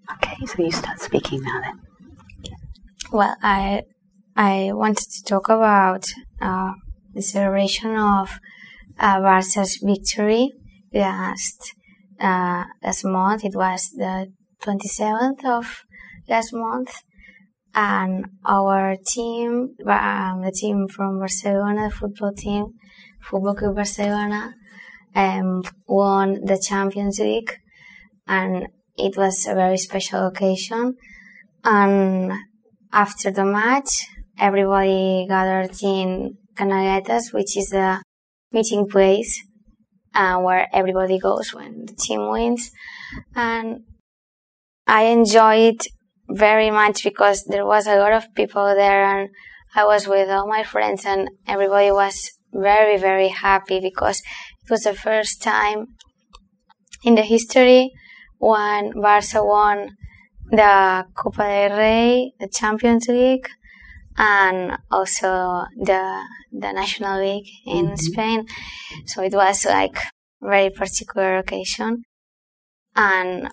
Okay, so you start speaking now then. Well, I wanted to talk about the celebration of Barca's victory last month. It was the 27th of last month, and our team, the team from Barcelona, the football team, Football Club Barcelona, won the Champions League, and it was a very special occasion. And after the match, everybody gathered in Canaletas, which is the meeting place where everybody goes when the team wins. And I enjoyed very much because there was a lot of people there, and I was with all my friends, and everybody was very, very happy because it was the first time in the history when Barca won the Copa del Rey, the Champions League, and also the National League in Spain. So it was like a very particular occasion, and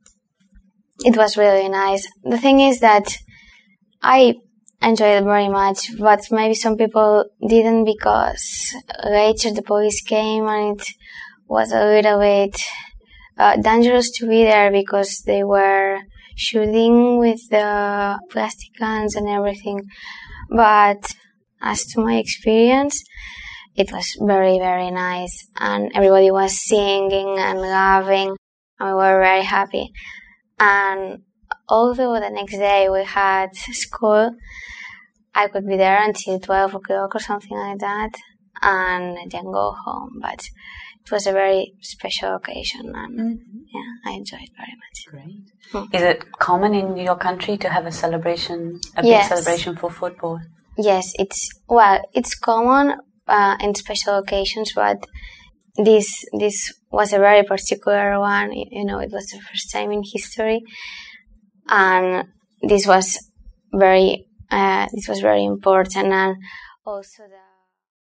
it was really nice. The thing is that I enjoyed it very much, but maybe some people didn't, because later the police came and it was a little bit dangerous to be there because they were shooting with the plastic guns and everything. But as to my experience, it was very, very nice, and everybody was singing and laughing, and we were very happy. And although the next day we had school, I could be there until 12 o'clock or something like that, and then go home. But it was a very special occasion, and yeah, I enjoyed it very much. Great. Is it common in your country to have a celebration, big celebration for football? Yes, it's common in special occasions, but this was a very particular one. You know, it was the first time in history, and this was very important, and also the